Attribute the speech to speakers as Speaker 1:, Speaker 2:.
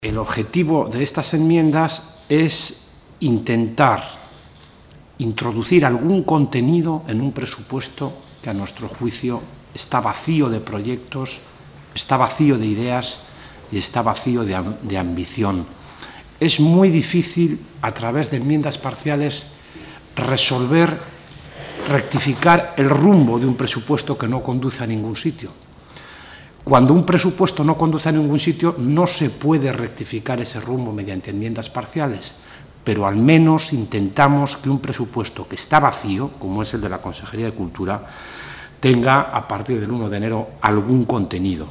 Speaker 1: El objetivo de estas enmiendas es intentar introducir algún contenido en un presupuesto que, a nuestro juicio, está vacío de proyectos, está vacío de ideas y está vacío de ambición. Es muy difícil, a través de enmiendas parciales, rectificar el rumbo de un presupuesto que no conduce a ningún sitio. Cuando un presupuesto no conduce a ningún sitio, no se puede rectificar ese rumbo mediante enmiendas parciales, pero al menos intentamos que un presupuesto que está vacío, como es el de la Consejería de Cultura, tenga, a partir del 1 de enero, algún contenido.